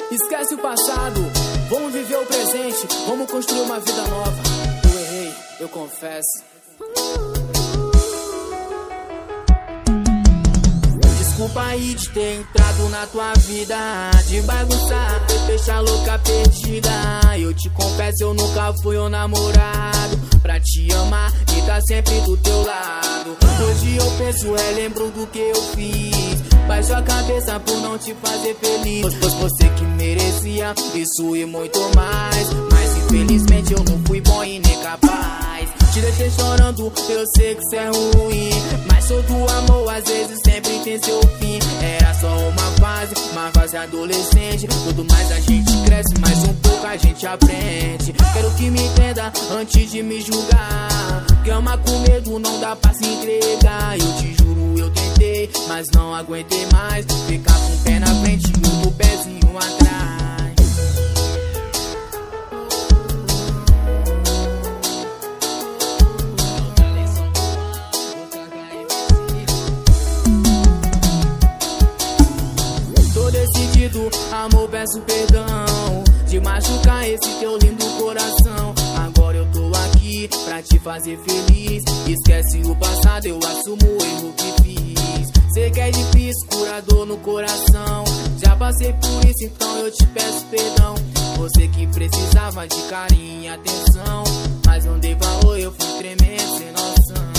Esquece o passado, vamos viver o presente, vamos construir uma vida nova. Eu errei, eu confesso. Desculpa aí de ter entrado na tua vida, de bagunçar, deixar louca perdida. Eu te confesso, eu nunca fui um namorado pra te amar e tá sempre do teu lado. Hoje eu penso, lembro do que eu fiz, baixo a cabeça por não te fazer feliz. Pois você que merecia isso e muito mais, mas infelizmente eu não fui bom e nem capaz. Te deixei chorando, eu sei que isso é ruim, mas sou do amor, às vezes sempre tem seu fim. Era só uma fase adolescente. Quanto mais a gente cresce, mais um pouco a gente aprende. Quero que me entenda antes de me julgar, que ama com medo não dá pra se entregar. Eu te juro, eu tentei, mas não aguentei mais ficar com o pé na frente e o pezinho atrás. Amor, peço perdão de machucar esse teu lindo coração. Agora eu tô aqui pra te fazer feliz. Esquece o passado, eu assumo o erro que fiz. Sei que é difícil, curador no coração. Já passei por isso, então eu te peço perdão. Você que precisava de carinho e atenção, mas não dei valor, eu fui tremendo sem noção.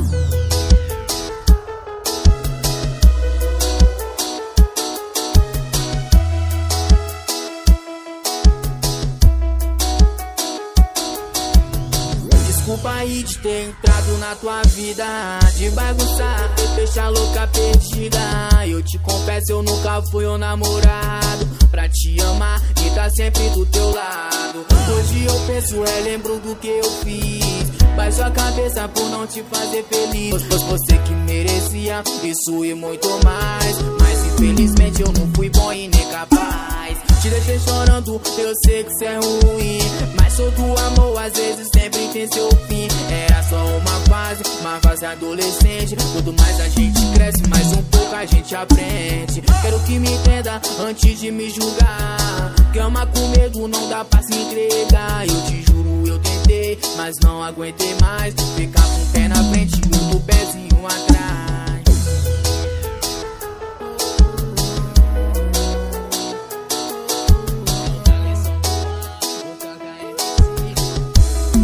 Desculpa aí de ter entrado na tua vida, de bagunçar, deixar louca perdida. Eu te confesso, eu nunca fui um namorado pra te amar e tá sempre do teu lado. Hoje eu penso, lembro do que eu fiz, baixo a cabeça por não te fazer feliz. Pois você que merecia isso e muito mais, mas infelizmente eu não fui bom e nem capaz. Te deixei chorando, eu sei que isso é ruim, mas sou do amor, às vezes sempre tem seu fim. Era só uma fase adolescente. Quanto mais a gente cresce, mais um pouco a gente aprende. Quero que me entenda antes de me julgar, que ama com medo não dá pra se entregar. Eu te juro, eu tentei, mas não aguentei mais ficar com o pé na frente e o pezinho